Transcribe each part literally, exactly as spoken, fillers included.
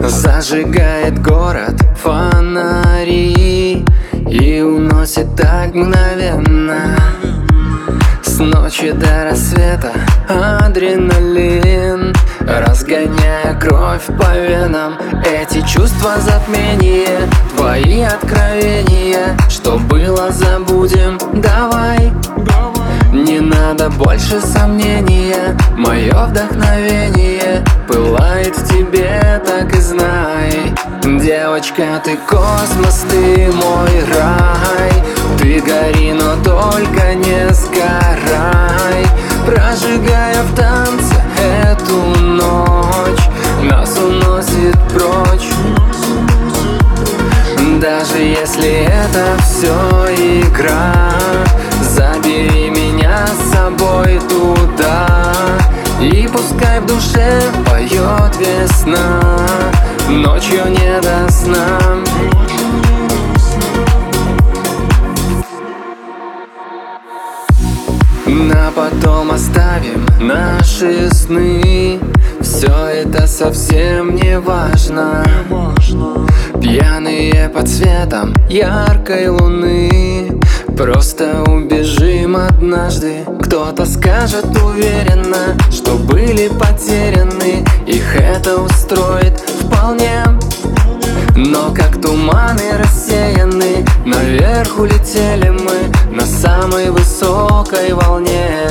Зажигает город фонари и уносит так мгновенно. С ночи до рассвета адреналин, разгоняя кровь по венам. Эти чувства затмения, твои откровения. Что было, забудем, давай. Не надо больше сомнения, мое вдохновение пылает в тебе, так и знай. Девочка, ты космос, ты мой рай. Ты гори, но только не сгорай. Прожигая в танце эту ночь, нас уносит прочь. Даже если это все игра, забери меня с собой туда. И пускай в душе поет весна, ночью не до сна. На потом оставим наши сны, все это совсем не важно. Пьяные под светом яркой луны, просто убежим однажды. Кто-то скажет уверенно, что были потеряны, их это устроит вполне. Но как туманы рассеяны, наверх улетели мы на самой высокой волне.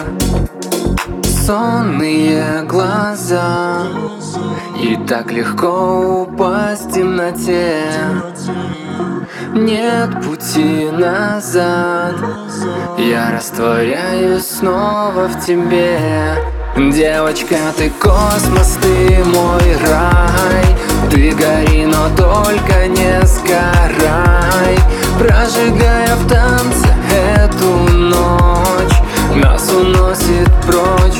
Сонные глаза, и так легко упасть в темноте. Нет пути назад, я растворяюсь снова в тебе. Девочка, ты космос, ты мой рай. Ты гори, но только не сгорай. Прожигая в танце эту ночь, нас уносит прочь.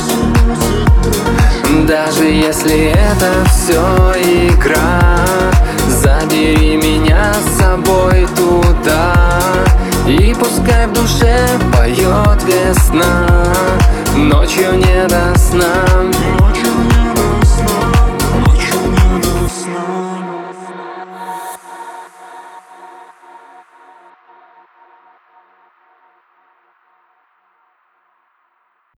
Даже если это все игра, забери меня с собой туда. И пускай в душе поет весна, ночью не до сна.